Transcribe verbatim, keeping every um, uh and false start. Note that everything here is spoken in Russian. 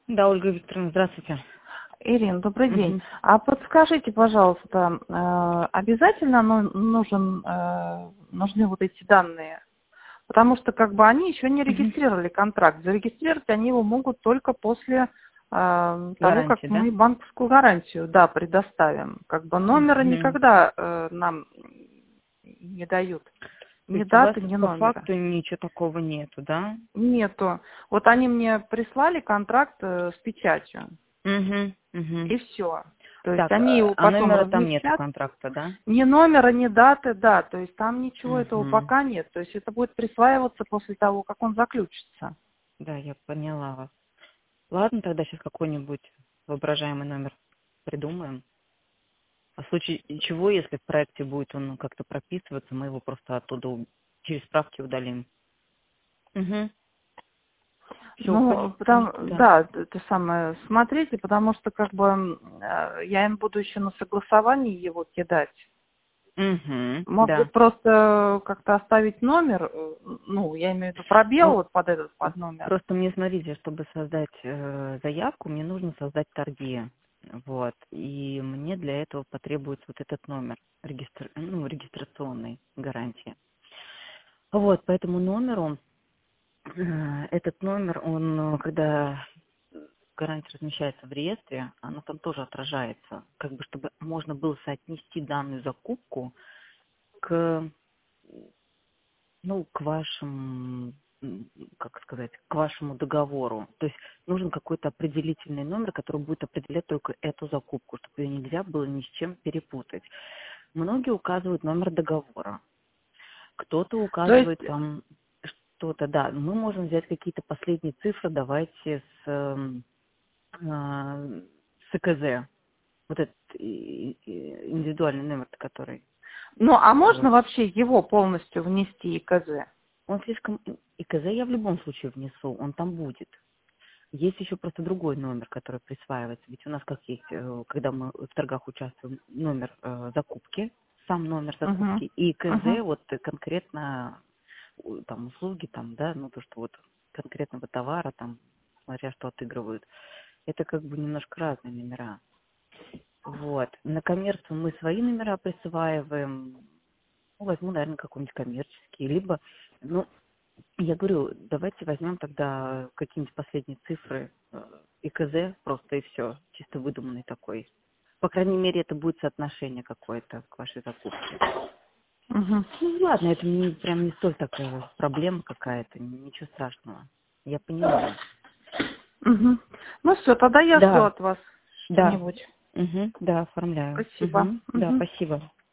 Да, Ольга Викторовна, здравствуйте. Ирина, добрый день. Мгм. А подскажите, пожалуйста, э, обязательно ну- нужен, э, нужны вот эти данные? Потому что как бы они еще не Мгм. регистрировали контракт. Зарегистрировать они его могут только после э, того, как Гарантия, да? мы банковскую гарантию, да, предоставим. Как бы номера Мгм. никогда э, нам не дают. То Ни есть у вас даты, тут ни по номера. факту ничего такого нету, да? Нету. Вот они мне прислали контракт э, с печатью. Угу, угу. И все. То есть Так, они э, его а потом номера там нету разместят. контракта, да? Ни номера, ни даты, да. То есть там ничего этого Угу. пока нет. То есть это будет присваиваться после того, как он заключится. Да, я поняла вас. Ладно, тогда сейчас какой-нибудь воображаемый номер придумаем. А в случае чего, если в проекте будет он как-то прописываться, мы его просто оттуда у- через справки удалим. Угу. Все, Ну, понял. потому, Да. да, это самое, смотрите, потому что как бы м, э, я им буду еще на согласовании его кидать. Угу. Да. Может просто как-то оставить номер, э, ну, я имею в виду пробел Ну, вот под этот, под номер. просто мне, смотрите, чтобы создать э, заявку, мне нужно создать торги. Вот. И мне для этого потребуется вот этот номер регистр... ну, регистрационной гарантии. Вот, по этому номеру, э, этот номер, он, э, когда гарантия размещается в реестре, она там тоже отражается, как бы чтобы можно было соотнести данную закупку к ну, к вашим, м, как сказать, к вашему договору. То есть нужен какой-то определительный номер, который будет определять только эту закупку, чтобы ее нельзя было ни с чем перепутать. Многие указывают номер договора, кто-то То есть, указывает там что-то, да. Мы можем взять какие-то последние цифры, давайте с, эм, а, с ИКЗ, вот этот и- и- индивидуальный номер, который ну, а можно вот. вообще его полностью внести ИКЗ? Он слишком... ИКЗ я в любом случае внесу, он там будет. Есть еще просто другой номер, который присваивается. Ведь у нас как есть, э, когда мы в торгах участвуем, номер э, закупки, сам номер Угу. закупки, и Угу. ИКЗ, вот э, конкретно у- там услуги, там, да, ну то, что вот конкретного товара, там, смотря что отыгрывают. Это как бы немножко разные номера. Вот. На коммерцию мы свои номера присваиваем. Ну, возьму, наверное, какой-нибудь коммерческий, либо, ну, я говорю, давайте возьмем тогда какие-нибудь последние цифры э, ИКЗ просто и все, чисто выдуманный такой. По крайней мере, это будет соотношение какое-то к вашей закупке. Угу. Ну ладно, это не, прям не столь такая проблема какая-то, ничего страшного. Я понимаю. Угу. Ну все, тогда я жду Да, от вас да, что-нибудь. угу, да, оформляю. Спасибо. Угу, да, Угу. спасибо.